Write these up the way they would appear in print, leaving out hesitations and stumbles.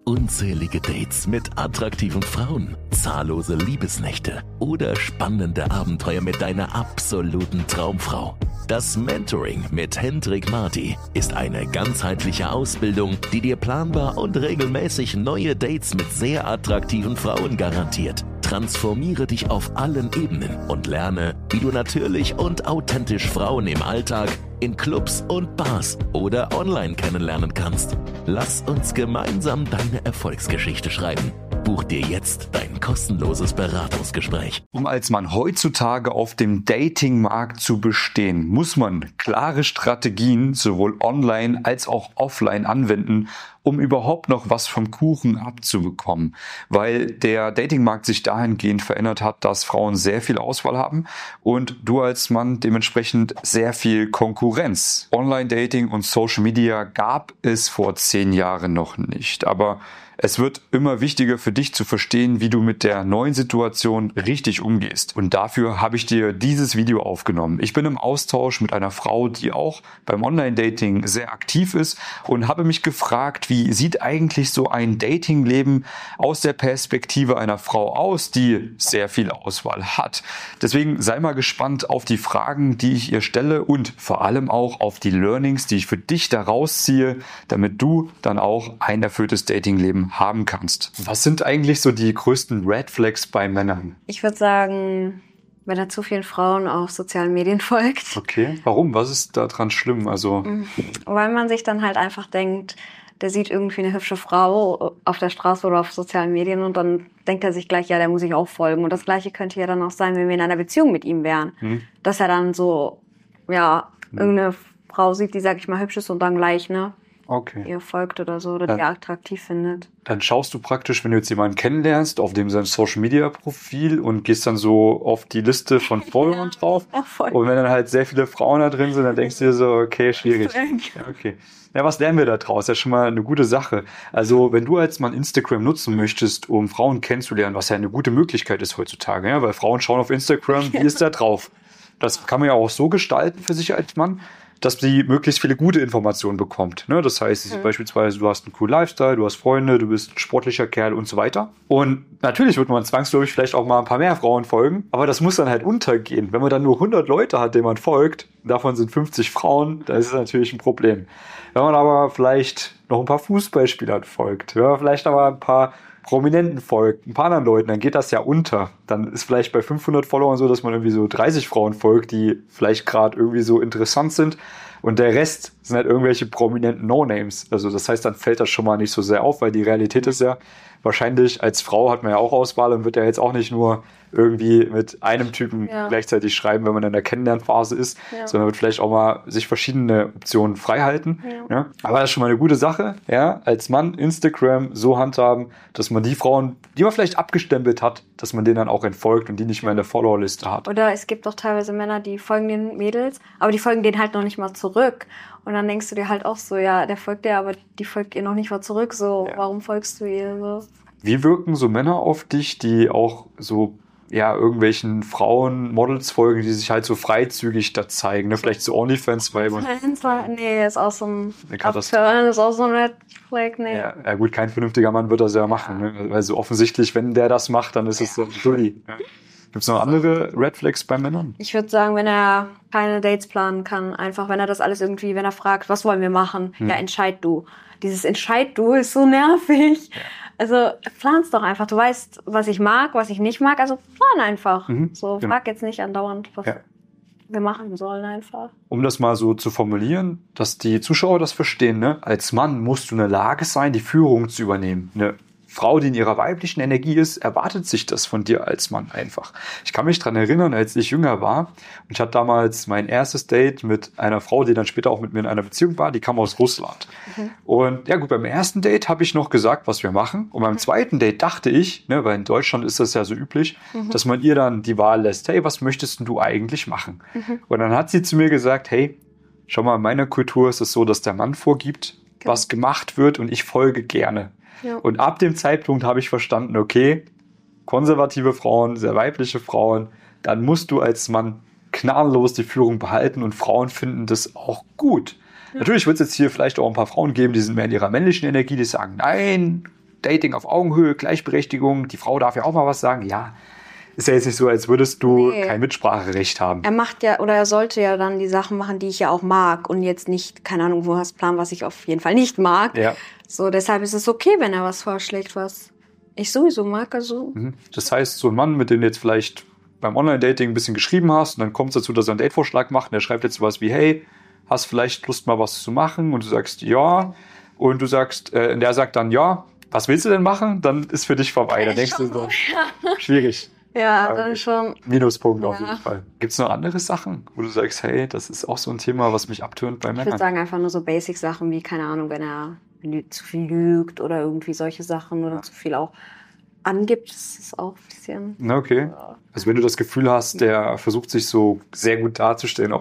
unzählige Dates mit attraktiven Frauen, zahllose Liebesnächte oder spannende Abenteuer mit deiner absoluten Traumfrau. Das Mentoring mit Hendrik Marty ist eine ganzheitliche Ausbildung, die dir planbar und regelmäßig neue Dates mit sehr attraktiven Frauen garantiert. Transformiere dich auf allen Ebenen und lerne, wie du natürlich und authentisch Frauen im Alltag, in Clubs und Bars oder online kennenlernen kannst. Lass uns gemeinsam deine Erfolgsgeschichte schreiben. Buch dir jetzt dein kostenloses Beratungsgespräch. Um als Mann heutzutage auf dem Datingmarkt zu bestehen, muss man klare Strategien sowohl online als auch offline anwenden, um überhaupt noch was vom Kuchen abzubekommen. Weil der Datingmarkt sich dahingehend verändert hat, dass Frauen sehr viel Auswahl haben und du als Mann dementsprechend sehr viel Konkurrenz. Online-Dating und Social Media gab es vor 10 Jahren noch nicht, aber es wird immer wichtiger für dich zu verstehen, wie du mit der neuen Situation richtig umgehst. Und dafür habe ich dir dieses Video aufgenommen. Ich bin im Austausch mit einer Frau, die auch beim Online-Dating sehr aktiv ist und habe mich gefragt, wie sieht eigentlich so ein Datingleben aus der Perspektive einer Frau aus, die sehr viel Auswahl hat. Deswegen sei mal gespannt auf die Fragen, die ich ihr stelle und vor allem auch auf die Learnings, die ich für dich daraus ziehe, damit du dann auch ein erfülltes Datingleben haben kannst. Was sind eigentlich so die größten Red Flags bei Männern? Ich würde sagen, wenn er zu vielen Frauen auf sozialen Medien folgt. Okay, warum? Was ist da dran schlimm? Weil man sich dann halt einfach denkt, der sieht irgendwie eine hübsche Frau auf der Straße oder auf sozialen Medien und dann denkt er sich gleich, ja, der muss ich auch folgen. Und das Gleiche könnte ja dann auch sein, wenn wir in einer Beziehung mit ihm wären. Dass er dann so, irgendeine Frau sieht, die, sag ich mal, hübsch ist und dann gleich, ihr folgt oder so, oder die attraktiv findet. Dann schaust du praktisch, wenn du jetzt jemanden kennenlernst, auf dem sein Social-Media-Profil und gehst dann so auf die Liste von Followern drauf. Voll. Und wenn dann halt sehr viele Frauen da drin sind, dann denkst du dir so, okay, schwierig. Ja, okay. Ja, was lernen wir da draus? Ja, schon mal eine gute Sache. Also, wenn du als Mann Instagram nutzen möchtest, um Frauen kennenzulernen, was ja eine gute Möglichkeit ist heutzutage, ja, weil Frauen schauen auf Instagram, wie ist der drauf? Das kann man ja auch so gestalten für sich als Mann, dass sie möglichst viele gute Informationen bekommt. Das heißt, beispielsweise, du hast einen coolen Lifestyle, du hast Freunde, du bist ein sportlicher Kerl und so weiter. Und natürlich wird man zwangsläufig vielleicht auch mal ein paar mehr Frauen folgen, aber das muss dann halt untergehen. Wenn man dann nur 100 Leute hat, denen man folgt, davon sind 50 Frauen, dann ist es natürlich ein Problem. Wenn man aber vielleicht noch ein paar Fußballspielern folgt, wenn man vielleicht aber ein paar Prominenten folgt, ein paar anderen Leuten, dann geht das ja unter. Dann ist vielleicht bei 500 Followern so, dass man irgendwie so 30 Frauen folgt, die vielleicht gerade irgendwie so interessant sind. Und der Rest sind halt irgendwelche prominenten No-Names. Also das heißt, dann fällt das schon mal nicht so sehr auf, weil die Realität ist ja, wahrscheinlich als Frau hat man ja auch Auswahl und wird ja jetzt auch nicht nur irgendwie mit einem Typen gleichzeitig schreiben, wenn man in der Kennenlernphase ist, sondern wird vielleicht auch mal sich verschiedene Optionen frei halten. Ja. Aber das ist schon mal eine gute Sache, als Mann Instagram so handhaben, dass man die Frauen, die man vielleicht abgestempelt hat, dass man denen dann auch entfolgt und die nicht mehr in der Followerliste hat. Oder es gibt auch teilweise Männer, die folgen den Mädels, aber die folgen denen halt noch nicht mal zurück. Und dann denkst du dir halt auch so, ja, der folgt dir, aber die folgt ihr noch nicht mal zurück, so, warum folgst du ihr so? Wie wirken so Männer auf dich, die auch so irgendwelchen Frauen, Models folgen, die sich halt so freizügig da zeigen, Vielleicht so OnlyFans, weil man... Nee, ist auch so ein Abturn, ist auch so ein Red Flag, nee. Ja gut, kein vernünftiger Mann wird das ja machen, weil so offensichtlich, wenn der das macht, dann ist es so ein Dulli. Gibt es noch andere Red Flags bei Männern? Ich würde sagen, wenn er keine Dates planen kann, einfach, wenn er das alles irgendwie, wenn er fragt, was wollen wir machen? Ja, entscheid du. Dieses Entscheid du ist so nervig. Ja. Also plan's doch einfach. Du weißt, was ich mag, was ich nicht mag, also plan einfach. Frag jetzt nicht andauernd, was wir machen sollen einfach. Um das mal so zu formulieren, dass die Zuschauer das verstehen, als Mann musst du in der Lage sein, die Führung zu übernehmen. Eine Frau, die in ihrer weiblichen Energie ist, erwartet sich das von dir als Mann einfach. Ich kann mich dran erinnern, als ich jünger war und ich hatte damals mein erstes Date mit einer Frau, die dann später auch mit mir in einer Beziehung war, die kam aus Russland. Und ja gut, beim ersten Date habe ich noch gesagt, was wir machen. Und beim zweiten Date dachte ich, weil in Deutschland ist das ja so üblich, dass man ihr dann die Wahl lässt, hey, was möchtest du eigentlich machen? Und dann hat sie zu mir gesagt, hey, schau mal, in meiner Kultur ist es so, dass der Mann vorgibt, was gemacht wird und ich folge gerne. Ja. Und ab dem Zeitpunkt habe ich verstanden, okay, konservative Frauen, sehr weibliche Frauen, dann musst du als Mann gnadenlos die Führung behalten und Frauen finden das auch gut. Ja. Natürlich wird es jetzt hier vielleicht auch ein paar Frauen geben, die sind mehr in ihrer männlichen Energie, die sagen, nein, Dating auf Augenhöhe, Gleichberechtigung, die Frau darf ja auch mal was sagen. Ja, ist ja jetzt nicht so, als würdest du kein Mitspracherecht haben. Er macht ja, oder er sollte ja dann die Sachen machen, die ich ja auch mag und jetzt nicht, keine Ahnung, wo hast Plan, was ich auf jeden Fall nicht mag. Ja. So, deshalb ist es okay, wenn er was vorschlägt, was ich sowieso mag. Also. Das heißt, so ein Mann, mit dem du jetzt vielleicht beim Online-Dating ein bisschen geschrieben hast und dann kommt es dazu, dass er einen Datevorschlag macht und der schreibt jetzt sowas wie, hey, hast vielleicht Lust mal was zu machen? Und du sagst ja. Und du sagst, der sagt dann ja. Was willst du denn machen? Dann ist für dich vorbei. Dann denkst du so, schwierig. Ja, dann schon. Minuspunkt auf jeden Fall. Gibt es noch andere Sachen, wo du sagst, hey, das ist auch so ein Thema, was mich abtönt bei Männern? Ich würde sagen, einfach nur so Basic-Sachen wie, keine Ahnung, wenn er zu viel lügt oder irgendwie solche Sachen oder zu viel auch angibt, das ist auch ein bisschen... Okay. Also wenn du das Gefühl hast, der versucht sich so sehr gut darzustellen.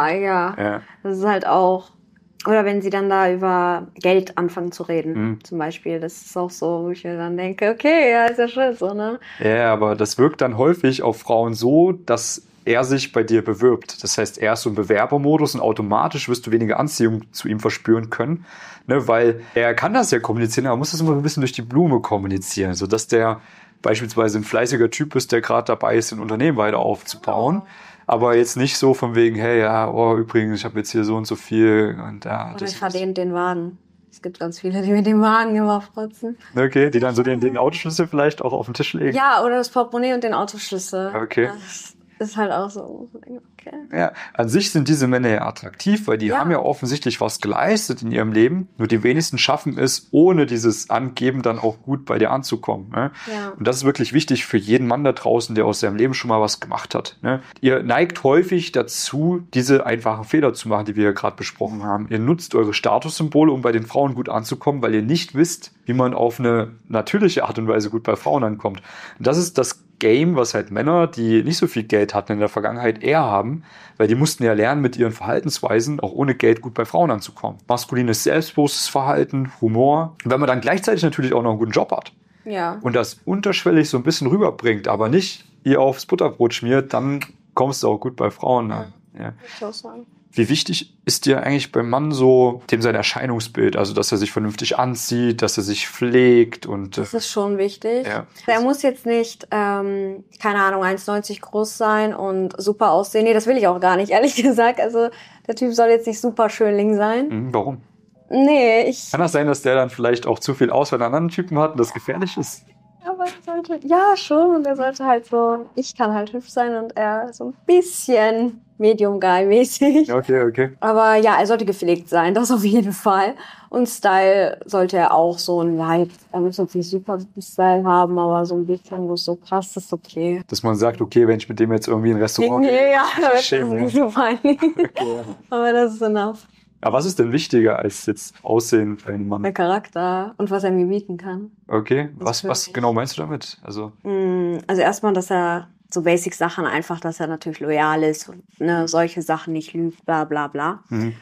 Ja. Das ist halt auch... Oder wenn sie dann da über Geld anfangen zu reden, zum Beispiel. Das ist auch so, wo ich mir dann denke, okay, ja, ist ja schön so, ne? Ja, aber das wirkt dann häufig auf Frauen so, dass er sich bei dir bewirbt. Das heißt, er ist so im Bewerbermodus und automatisch wirst du weniger Anziehung zu ihm verspüren können, ne? Weil er kann das ja kommunizieren, aber muss das immer ein bisschen durch die Blume kommunizieren, sodass der beispielsweise ein fleißiger Typ ist, der gerade dabei ist, ein Unternehmen weiter aufzubauen. Aber jetzt nicht so von wegen, hey, ja, oh, übrigens, ich habe jetzt hier so und so viel. Und, ja, oder ich fahre den Wagen. Es gibt ganz viele, die mit dem Wagen immer frotzen. Okay, die dann so den Autoschlüssel vielleicht auch auf den Tisch legen. Ja, oder das Portemonnaie und den Autoschlüssel. Okay. Das ist halt auch so, okay. Ja, an sich sind diese Männer ja attraktiv, weil die haben ja offensichtlich was geleistet in ihrem Leben. Nur die wenigsten schaffen es, ohne dieses Angeben dann auch gut bei dir anzukommen. Ne? Ja. Und das ist wirklich wichtig für jeden Mann da draußen, der aus seinem Leben schon mal was gemacht hat. Ne? Ihr neigt häufig dazu, diese einfachen Fehler zu machen, die wir ja gerade besprochen haben. Ihr nutzt eure Statussymbole, um bei den Frauen gut anzukommen, weil ihr nicht wisst, wie man auf eine natürliche Art und Weise gut bei Frauen ankommt. Und das ist das Game, was halt Männer, die nicht so viel Geld hatten in der Vergangenheit, eher haben, weil die mussten ja lernen, mit ihren Verhaltensweisen auch ohne Geld gut bei Frauen anzukommen. Maskulines, selbstbewusstes Verhalten, Humor. Und wenn man dann gleichzeitig natürlich auch noch einen guten Job hat und das unterschwellig so ein bisschen rüberbringt, aber nicht ihr aufs Butterbrot schmiert, dann kommst du auch gut bei Frauen an. Ja. Ich auch sagen. Wie wichtig ist dir eigentlich beim Mann so dem sein Erscheinungsbild? Also, dass er sich vernünftig anzieht, dass er sich pflegt und... Das ist schon wichtig. Ja. Er muss jetzt nicht, keine Ahnung, 1,90 groß sein und super aussehen. Nee, das will ich auch gar nicht, ehrlich gesagt. Also, der Typ soll jetzt nicht super Schönling sein. Warum? Nee, Kann das sein, dass der dann vielleicht auch zu viel Auswahl an anderen Typen hat und das gefährlich ist? Aber er sollte, ja schon, und er sollte halt so, ich kann halt hübsch sein und er so ein bisschen Medium-Guy-mäßig. Okay. Aber ja, er sollte gepflegt sein, das auf jeden Fall. Und Style sollte er auch so ein Light, er muss jetzt nicht super Style haben, aber so ein bisschen, wo es so krass ist, okay. Dass man sagt, okay, wenn ich mit dem jetzt irgendwie in ein Restaurant gehe, ja, das ist nicht so peinlich. Okay. Aber das ist enough. Aber was ist denn wichtiger als jetzt Aussehen für einen Mann? Der Charakter und was er mir bieten kann. Okay, was genau meinst du damit? Also erstmal, dass er so Basic-Sachen einfach, dass er natürlich loyal ist und ne, solche Sachen nicht lügt, bla bla bla.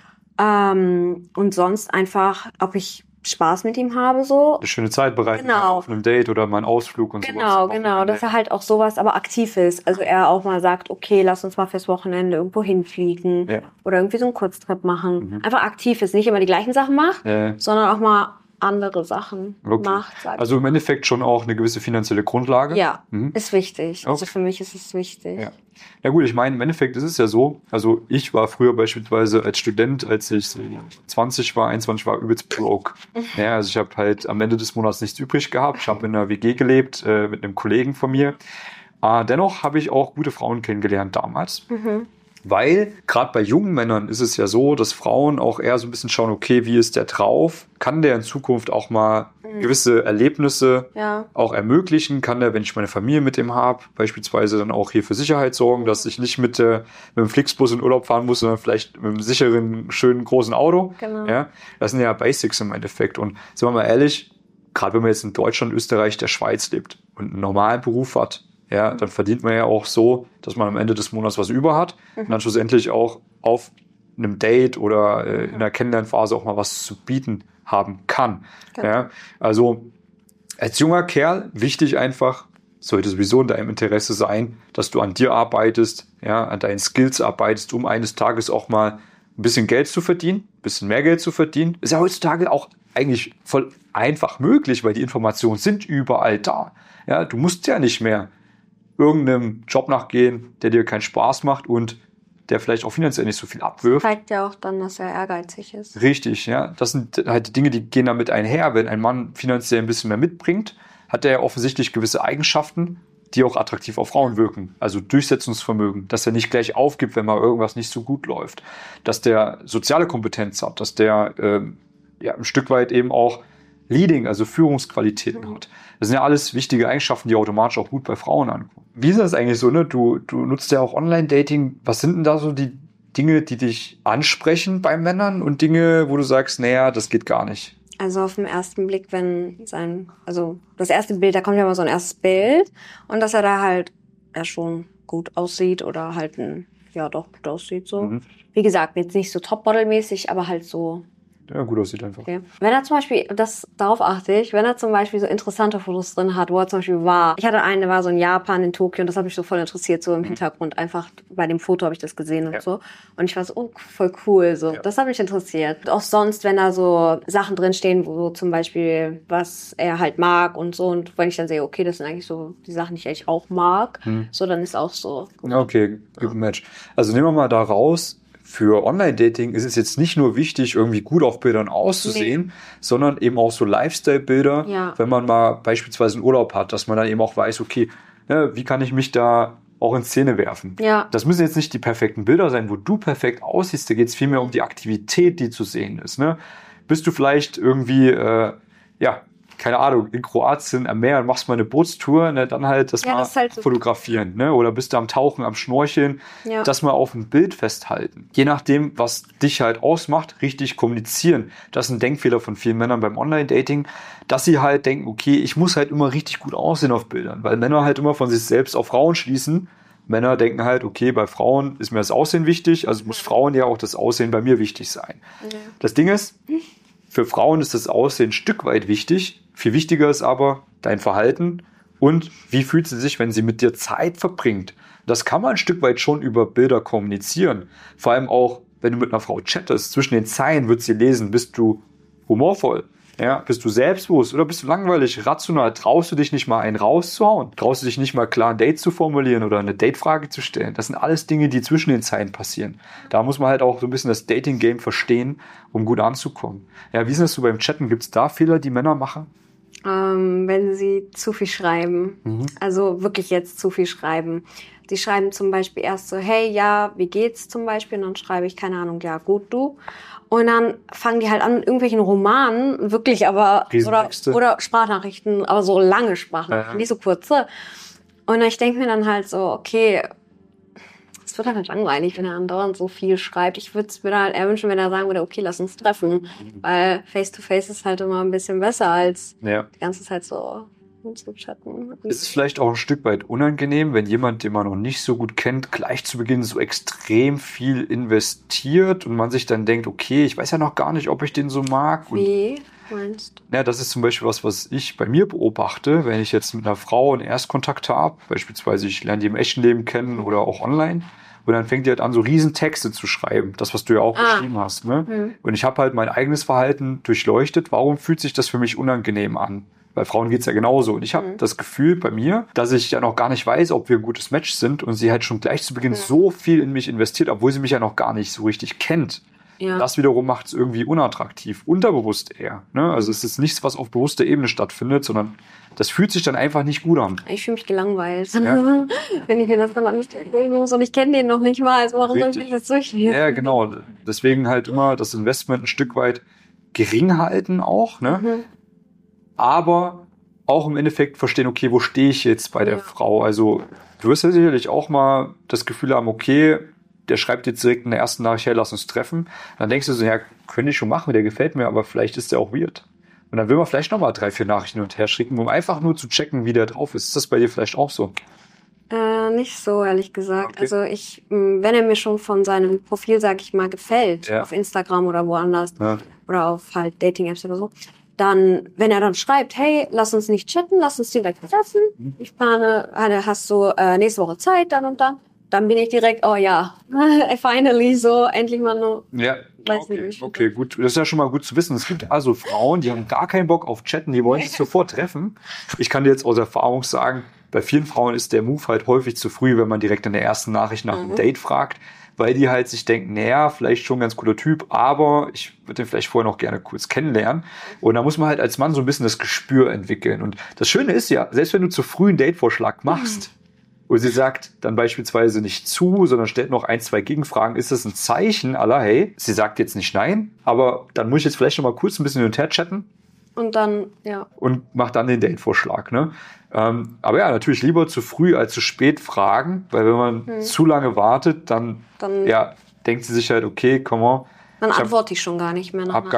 Und sonst einfach, ob ich Spaß mit ihm habe, so. Eine schöne Zeit bereiten auf einem Date oder mal einen Ausflug und sowas. Genau, dass er halt auch sowas aber aktiv ist. Also er auch mal sagt, okay, lass uns mal fürs Wochenende irgendwo hinfliegen oder irgendwie so einen Kurztrip machen. Einfach aktiv ist, nicht immer die gleichen Sachen macht, sondern auch mal andere Sachen macht. Also im Endeffekt schon auch eine gewisse finanzielle Grundlage? Ja, ist wichtig. Also für mich ist es wichtig. Ja gut, ich meine, im Endeffekt ist es ja so, also ich war früher beispielsweise als Student, als ich 21 war, übelst broke. Ja, also ich habe halt am Ende des Monats nichts übrig gehabt. Ich habe in einer WG gelebt mit einem Kollegen von mir. Dennoch habe ich auch gute Frauen kennengelernt damals. Weil gerade bei jungen Männern ist es ja so, dass Frauen auch eher so ein bisschen schauen, okay, wie ist der drauf? Kann der in Zukunft auch mal gewisse Erlebnisse auch ermöglichen? Kann der, wenn ich meine Familie mit ihm habe, beispielsweise dann auch hier für Sicherheit sorgen, dass ich nicht mit dem Flixbus in Urlaub fahren muss, sondern vielleicht mit einem sicheren, schönen, großen Auto? Genau. Ja, das sind ja Basics im Endeffekt. Und sind wir mal ehrlich, gerade wenn man jetzt in Deutschland, Österreich, der Schweiz lebt und einen normalen Beruf hat, ja, dann verdient man ja auch so, dass man am Ende des Monats was über hat und dann schlussendlich auch auf einem Date oder in einer Kennenlernphase auch mal was zu bieten haben kann. Ja, also als junger Kerl wichtig einfach, sollte sowieso in deinem Interesse sein, dass du an dir arbeitest, ja, an deinen Skills arbeitest, um eines Tages auch mal ein bisschen Geld zu verdienen, ein bisschen mehr Geld zu verdienen. Ist ja heutzutage auch eigentlich voll einfach möglich, weil die Informationen sind überall da. Ja, du musst ja nicht mehr irgendeinem Job nachgehen, der dir keinen Spaß macht und der vielleicht auch finanziell nicht so viel abwirft. Zeigt ja auch dann, dass er ehrgeizig ist. Richtig, ja. Das sind halt die Dinge, die gehen damit einher. Wenn ein Mann finanziell ein bisschen mehr mitbringt, hat er ja offensichtlich gewisse Eigenschaften, die auch attraktiv auf Frauen wirken. Also Durchsetzungsvermögen, dass er nicht gleich aufgibt, wenn mal irgendwas nicht so gut läuft. Dass der soziale Kompetenz hat, dass der ein Stück weit eben auch Leading, also Führungsqualitäten hat. Das sind ja alles wichtige Eigenschaften, die automatisch auch gut bei Frauen ankommen. Wie ist das eigentlich so, ne? Du nutzt ja auch Online-Dating. Was sind denn da so die Dinge, die dich ansprechen bei Männern und Dinge, wo du sagst, naja, das geht gar nicht? Also auf den ersten Blick, das erste Bild, da kommt ja mal so ein erstes Bild und dass er da halt schon gut aussieht oder halt gut aussieht so. Mhm. Wie gesagt, jetzt nicht so Topmodel-mäßig, aber halt so. Ja, gut aussieht einfach. Okay. Wenn er zum Beispiel, darauf achte ich, wenn er zum Beispiel so interessante Fotos drin hat, wo er zum Beispiel war. Ich hatte einen, der war so in Japan, in Tokio, und das hat mich so voll interessiert, so im Hintergrund. Einfach bei dem Foto habe ich das gesehen und so. Und ich war so, oh, voll cool, so. Ja. Das hat mich interessiert. Und auch sonst, wenn da so Sachen drinstehen, wo zum Beispiel, was er halt mag und so. Und wenn ich dann sehe, okay, das sind eigentlich so die Sachen, die ich eigentlich auch mag, so, dann ist auch so. Gut. Okay, good match. Also nehmen wir mal da raus, für Online-Dating ist es jetzt nicht nur wichtig, irgendwie gut auf Bildern auszusehen, sondern eben auch so Lifestyle-Bilder, wenn man mal beispielsweise einen Urlaub hat, dass man dann eben auch weiß, okay, wie kann ich mich da auch in Szene werfen? Ja. Das müssen jetzt nicht die perfekten Bilder sein, wo du perfekt aussiehst, da geht es vielmehr um die Aktivität, die zu sehen ist. Ne? Bist du vielleicht irgendwie, keine Ahnung, in Kroatien am Meer und machst mal eine Bootstour, ne, dann halt das mal halt so fotografieren. Ne? Oder bist du am Tauchen, am Schnorcheln, das mal auf ein Bild festhalten. Je nachdem, was dich halt ausmacht, richtig kommunizieren. Das ist ein Denkfehler von vielen Männern beim Online-Dating, dass sie halt denken, okay, ich muss halt immer richtig gut aussehen auf Bildern, weil Männer halt immer von sich selbst auf Frauen schließen. Männer denken halt, okay, bei Frauen ist mir das Aussehen wichtig, also muss Frauen ja auch das Aussehen bei mir wichtig sein. Ja. Das Ding ist, für Frauen ist das Aussehen ein Stück weit wichtig. Viel wichtiger ist aber dein Verhalten und wie fühlt sie sich, wenn sie mit dir Zeit verbringt. Das kann man ein Stück weit schon über Bilder kommunizieren. Vor allem auch, wenn du mit einer Frau chattest. Zwischen den Zeilen wird sie lesen, bist du humorvoll, ja? Bist du selbstbewusst oder bist du langweilig, rational? Traust du dich nicht mal einen rauszuhauen? Traust du dich nicht mal klar ein Date zu formulieren oder eine Datefrage zu stellen? Das sind alles Dinge, die zwischen den Zeilen passieren. Da muss man halt auch so ein bisschen das Dating-Game verstehen, um gut anzukommen. Ja, wie ist das so beim Chatten? Gibt es da Fehler, die Männer machen? Wenn sie zu viel schreiben. Also wirklich jetzt zu viel schreiben. Die schreiben zum Beispiel erst so, hey, ja, wie geht's zum Beispiel? Und dann schreibe ich, keine Ahnung, ja, gut, du. Und dann fangen die halt an mit irgendwelchen Romanen, wirklich aber, oder Sprachnachrichten, aber so lange Sprachnachrichten, nicht so kurze. Und ich denke mir dann halt so, okay, es wird halt langweilig, wenn er andauernd so viel schreibt. Ich würde es mir halt eher wünschen, wenn er sagen würde, okay, lass uns treffen. Weil Face-to-Face ist halt immer ein bisschen besser als die ganze Zeit so zu chatten. Ist es vielleicht auch ein Stück weit unangenehm, wenn jemand, den man noch nicht so gut kennt, gleich zu Beginn so extrem viel investiert und man sich dann denkt, okay, ich weiß ja noch gar nicht, ob ich den so mag. Wie meinst du? Ja, das ist zum Beispiel was ich bei mir beobachte, wenn ich jetzt mit einer Frau einen Erstkontakt habe, beispielsweise ich lerne die im echten Leben kennen oder auch online, und dann fängt die halt an, so Riesentexte zu schreiben, das, was du ja auch geschrieben hast. Ne? Und ich habe halt mein eigenes Verhalten durchleuchtet, warum fühlt sich das für mich unangenehm an? Bei Frauen geht's ja genauso. Und ich habe das Gefühl bei mir, dass ich ja noch gar nicht weiß, ob wir ein gutes Match sind und sie halt schon gleich zu Beginn so viel in mich investiert, obwohl sie mich ja noch gar nicht so richtig kennt. Ja. Das wiederum macht es irgendwie unattraktiv, unterbewusst eher. Ne? Also es ist nichts, was auf bewusster Ebene stattfindet, sondern das fühlt sich dann einfach nicht gut an. Ich fühle mich gelangweilt, wenn ich mir das dann anstellen muss und ich kenne den noch nicht mal. Also warum soll ich das durchlesen? Ja, genau. Deswegen halt immer das Investment ein Stück weit gering halten auch, ne? Aber auch im Endeffekt verstehen, okay, wo stehe ich jetzt bei der Frau? Also du wirst ja sicherlich auch mal das Gefühl haben, okay, der schreibt jetzt direkt in der ersten Nachricht, hey, lass uns treffen. Dann denkst du so, ja, könnte ich schon machen, der gefällt mir, aber vielleicht ist der auch weird. Und dann will man vielleicht nochmal 3-4 Nachrichten hin und her schicken, um einfach nur zu checken, wie der drauf ist. Ist das bei dir vielleicht auch so? Nicht so, ehrlich gesagt. Okay. Also wenn er mir schon von seinem Profil, sag ich mal, gefällt, auf Instagram oder woanders, oder auf halt Dating-Apps oder so, dann, wenn er dann schreibt, hey, lass uns nicht chatten, lass uns direkt treffen. Ich plane, hast du nächste Woche Zeit, dann und dann bin ich direkt, oh ja, finally so, endlich mal nur. Ja, weiß nicht. Okay, gut. Das ist ja schon mal gut zu wissen. Es gibt also Frauen, die haben gar keinen Bock auf Chatten, die wollen sich sofort treffen. Ich kann dir jetzt aus Erfahrung sagen, bei vielen Frauen ist der Move halt häufig zu früh, wenn man direkt in der ersten Nachricht nach einem Date fragt, weil die halt sich denken, naja, vielleicht schon ein ganz cooler Typ, aber ich würde den vielleicht vorher noch gerne kurz kennenlernen. Und da muss man halt als Mann so ein bisschen das Gespür entwickeln. Und das Schöne ist ja, selbst wenn du zu früh einen Datevorschlag machst, und sie sagt dann beispielsweise nicht zu, sondern stellt noch 1, 2 Gegenfragen, ist das ein Zeichen aller, hey, sie sagt jetzt nicht nein, aber dann muss ich jetzt vielleicht noch mal kurz ein bisschen hin und her chatten. Und dann, ja. Und mach dann den Datevorschlag, ne? Aber ja, natürlich lieber zu früh als zu spät fragen, weil wenn man zu lange wartet, dann ja, denkt sie sich halt, okay, komm mal. Dann antworte ich schon gar nicht mehr. Habe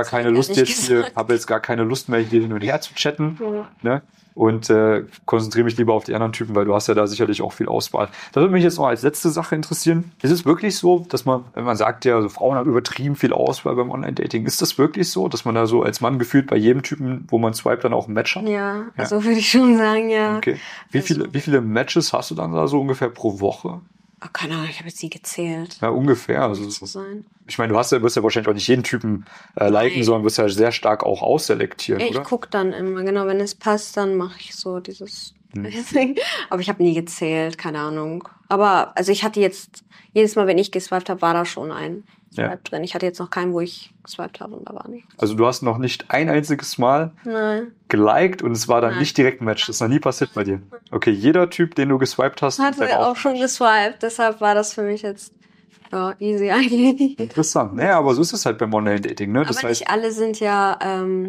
jetzt gar keine Lust mehr, hier hin und her zu chatten. Ja. Ne? Und konzentriere mich lieber auf die anderen Typen, weil du hast ja da sicherlich auch viel Auswahl. Das würde mich jetzt noch als letzte Sache interessieren. Ist es wirklich so, dass man, wenn man sagt ja, so Frauen haben übertrieben viel Auswahl beim Online-Dating, ist das wirklich so, dass man da so als Mann gefühlt bei jedem Typen, wo man swipet, dann auch ein Match hat? Ja, also würde ich schon sagen, ja. Okay. Wie viele Matches hast du dann da so ungefähr pro Woche? Oh, keine Ahnung, ich habe jetzt nie gezählt. Ja, ungefähr. Also, ich meine, wirst ja wahrscheinlich auch nicht jeden Typen liken, sondern wirst ja sehr stark auch ausselektieren, oder? Ich gucke dann immer, genau, wenn es passt, dann mache ich so dieses Aber ich habe nie gezählt, keine Ahnung. Aber also ich hatte jetzt, jedes Mal, wenn ich geswiped habe, war da schon ein Swipe drin. Ich hatte jetzt noch keinen, wo ich geswiped habe und da war nichts. Also du hast noch nicht ein einziges Mal geliked und es war dann nicht direkt ein Match. Das ist noch nie passiert bei dir. Okay, jeder Typ, den du geswiped hast, hat auch schon geswiped. Deshalb war das für mich jetzt easy eigentlich. Interessant. Naja, aber so ist es halt beim Online-Dating, ne? Das heißt, nicht alle sind ja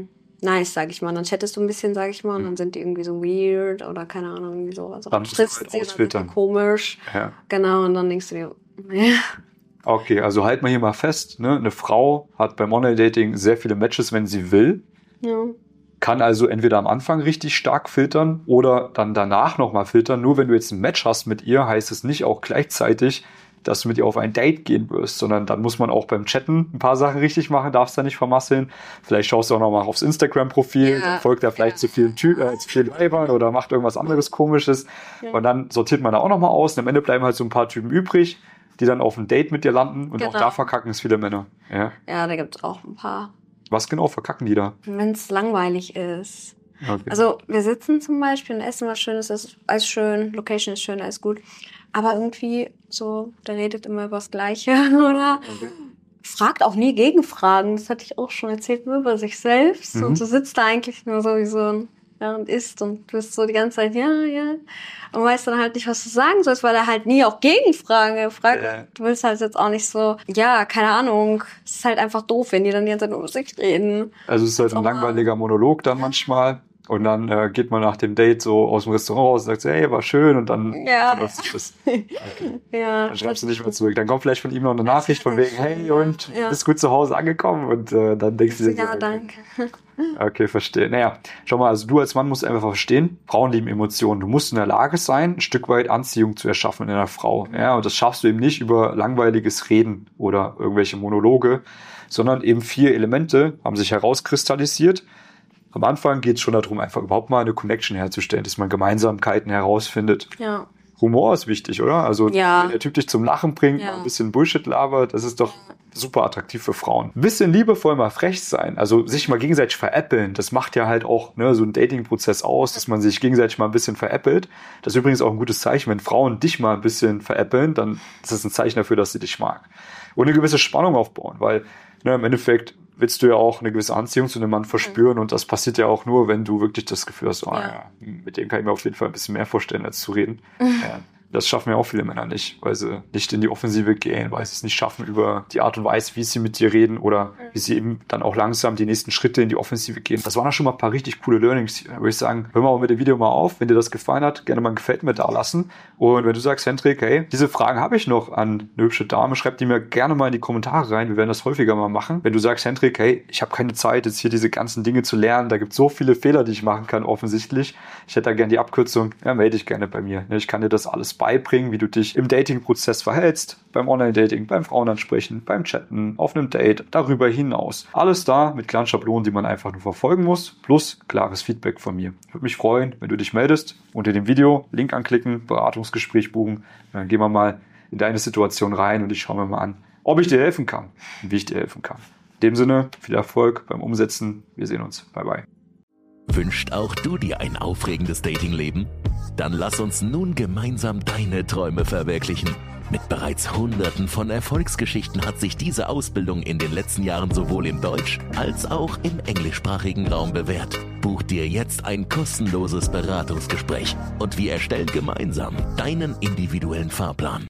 nice, sag ich mal. Dann chattest du ein bisschen, sag ich mal, und dann sind die irgendwie so weird oder keine Ahnung, irgendwie so. Also dann triffst du halt ausfiltern. Komisch. Ja. Genau, und dann denkst du dir, ja. Okay, also halt mal hier mal fest, ne? Eine Frau hat beim Online-Dating sehr viele Matches, wenn sie will. Ja. Kann also entweder am Anfang richtig stark filtern oder dann danach nochmal filtern. Nur wenn du jetzt ein Match hast mit ihr, heißt es nicht auch gleichzeitig, dass du mit ihr auf ein Date gehen wirst, sondern dann muss man auch beim Chatten ein paar Sachen richtig machen, darfst da nicht vermasseln. Vielleicht schaust du auch noch mal aufs Instagram-Profil, folgt er vielleicht zu vielen Weibern oder macht irgendwas anderes Komisches. Ja. Und dann sortiert man da auch noch mal aus. Und am Ende bleiben halt so ein paar Typen übrig, die dann auf ein Date mit dir landen. Und auch da verkacken es viele Männer. Ja, da gibt es auch ein paar. Was genau verkacken die da? Wenn es langweilig ist. Okay. Also wir sitzen zum Beispiel und essen was Schönes, ist alles schön, Location ist schön, alles gut. Aber irgendwie so, der redet immer über das Gleiche, oder? Okay. Fragt auch nie Gegenfragen, das hatte ich auch schon erzählt, nur über sich selbst. Und du sitzt da eigentlich nur so wie so ein, und isst und bist so die ganze Zeit, ja. Und weißt dann halt nicht, was du sagen sollst, weil er halt nie auch Gegenfragen fragt. Du willst halt jetzt auch nicht so, keine Ahnung. Es ist halt einfach doof, wenn die dann die ganze Zeit nur über sich reden. Also es ist halt ein langweiliger Monolog dann manchmal. Und dann geht man nach dem Date so aus dem Restaurant raus und sagt so, hey, war schön. Und dann läuft sich das. Okay. Dann schreibst du nicht mehr zurück. Dann kommt vielleicht von ihm noch eine Nachricht von wegen, hey, und bist gut zu Hause angekommen. Und dann denkst du dir, danke. Okay, verstehe. Naja, schau mal, also du als Mann musst einfach verstehen, Frauen lieben Emotionen. Du musst in der Lage sein, ein Stück weit Anziehung zu erschaffen in einer Frau. Ja, und das schaffst du eben nicht über langweiliges Reden oder irgendwelche Monologe, sondern eben 4 Elemente haben sich herauskristallisiert. Am Anfang geht es schon darum, einfach überhaupt mal eine Connection herzustellen, dass man Gemeinsamkeiten herausfindet. Ja. Humor ist wichtig, oder? Also wenn der Typ dich zum Lachen bringt, mal ein bisschen Bullshit labert, das ist doch super attraktiv für Frauen. Ein bisschen liebevoll mal frech sein, also sich mal gegenseitig veräppeln, das macht ja halt auch so einen Dating-Prozess aus, dass man sich gegenseitig mal ein bisschen veräppelt. Das ist übrigens auch ein gutes Zeichen, wenn Frauen dich mal ein bisschen veräppeln, dann ist das ein Zeichen dafür, dass sie dich mag. Und eine gewisse Spannung aufbauen, weil im Endeffekt willst du ja auch eine gewisse Anziehung zu einem Mann verspüren und das passiert ja auch nur, wenn du wirklich das Gefühl hast, mit dem kann ich mir auf jeden Fall ein bisschen mehr vorstellen, als zu reden. Das schaffen ja auch viele Männer nicht, weil sie nicht in die Offensive gehen, weil sie es nicht schaffen über die Art und Weise, wie sie mit dir reden oder wie sie eben dann auch langsam die nächsten Schritte in die Offensive gehen. Das waren ja schon mal ein paar richtig coole Learnings. Da würde ich sagen, hör mal auch mit dem Video mal auf. Wenn dir das gefallen hat, gerne mal ein Gefällt mir da lassen. Und wenn du sagst, Hendrik, hey, diese Fragen habe ich noch an eine hübsche Dame, schreib die mir gerne mal in die Kommentare rein. Wir werden das häufiger mal machen. Wenn du sagst, Hendrik, hey, ich habe keine Zeit, jetzt hier diese ganzen Dinge zu lernen, da gibt es so viele Fehler, die ich machen kann, offensichtlich. Ich hätte da gerne die Abkürzung, melde dich gerne bei mir. Ich kann dir das alles beibringen, wie du dich im Dating-Prozess verhältst, beim Online-Dating, beim Frauenansprechen, beim Chatten, auf einem Date, darüber hinaus. Alles da mit kleinen Schablonen, die man einfach nur verfolgen muss, plus klares Feedback von mir. Ich würde mich freuen, wenn du dich meldest, unter dem Video Link anklicken, Beratungsgespräch buchen, dann gehen wir mal in deine Situation rein und ich schaue mir mal an, ob ich dir helfen kann und wie ich dir helfen kann. In dem Sinne, viel Erfolg beim Umsetzen. Wir sehen uns. Bye, bye. Wünscht auch du dir ein aufregendes Datingleben? Dann lass uns nun gemeinsam deine Träume verwirklichen. Mit bereits Hunderten von Erfolgsgeschichten hat sich diese Ausbildung in den letzten Jahren sowohl im Deutsch- als auch im englischsprachigen Raum bewährt. Buch dir jetzt ein kostenloses Beratungsgespräch und wir erstellen gemeinsam deinen individuellen Fahrplan.